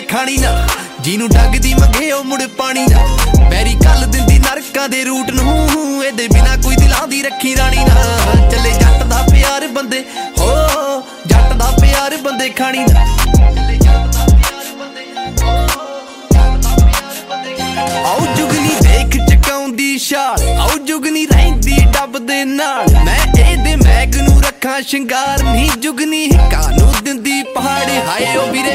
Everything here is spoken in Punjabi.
ਖਾਣੀ ਨਾ ਜਿਹਨੂੰ ਡੱਗਦੀ ਮੰਗੇ ਉਹ ਮੁੜ ਪਾਣੀ ਨਾ ਬੈਰੀ ਕੱਲ ਦਿੰਦੀ ਨਰਕਾਂ ਦੇ ਰੂਟ ਨੂੰ ਇਹਦੇ ਬਿਨਾ ਕੋਈ ਦਿਲਾਂ ਦੀ ਰੱਖੀ ਰਾਣੀ ਨਾ ਚੱਲੇ ਜੱਟ ਦਾ ਪਿਆਰ ਬੰਦੇ ਹੋ ਜੱਟ ਦਾ ਪਿਆਰ ਬੰਦੇ ਖਾਣੀ ਨਾ ਚੱਲੇ ਜੱਟ ਦਾ ਪਿਆਰ ਬੰਦੇ ਹੋ ਜੱਟ ਦਾ ਪਿਆਰ ਬੰਦੇ ਆਉ ਜੁਗਨੀ ਦੇਖ ਚਕਾਉਂਦੀ ਛਾਲ ਆਉ ਜੁਗਨੀ ਰਹਿੰਦੀ ਡੱਬ ਦੇ ਨਾਲ ਮੈਂ ਇਹਦੇ ਮੈਗ ਨੂੰ ਰੱਖਾਂ ਸ਼ਿੰਗਾਰ ਨਹੀਂ ਜੁਗਨੀ ਹਿੱਕਾਂ ਨੂੰ ਦਿੰਦੀ ਪਹਾੜ ਹਾਏ ਉਹ ਵੀਰੇ